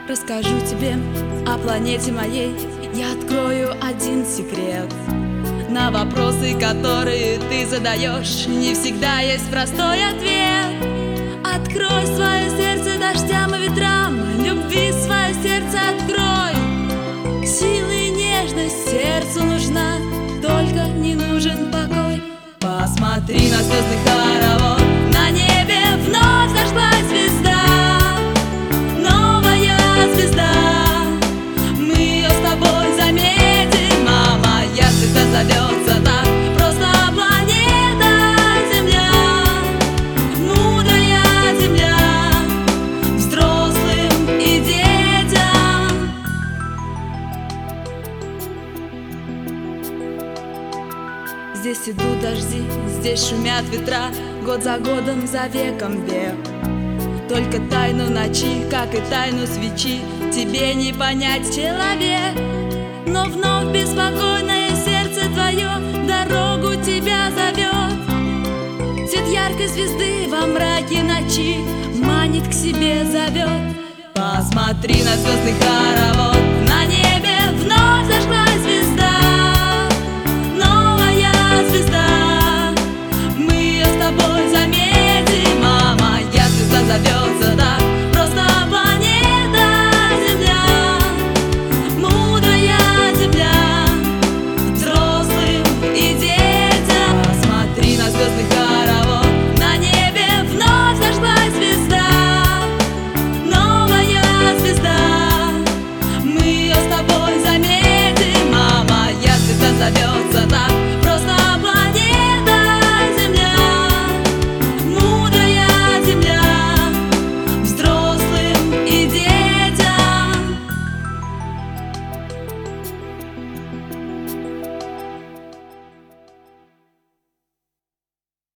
Расскажу тебе о планете моей. Я открою один секрет. На вопросы, которые ты задаешь, не всегда есть простой ответ. Открой свое сердце дождям и ветрам, любви свое сердце открой. Сила и нежность сердцу нужна, только не нужен покой. Посмотри на звездный хоровод, на небе вновь зажглась звезда. Новая звезда, мы ее с тобой заметим, мама, если это зовется так. Просто планета Земля, мудрая Земля, взрослым и детям. Здесь идут дожди, здесь шумят ветра, год за годом, за веком век. Только тайну ночи, как и тайну свечи, тебе не понять, человек. Но вновь беспокойное сердце твое дорогу тебя зовет. Свет яркой звезды во мраке ночи манит к себе, зовет. Посмотри на звездный хоровод, на небе вновь зажглась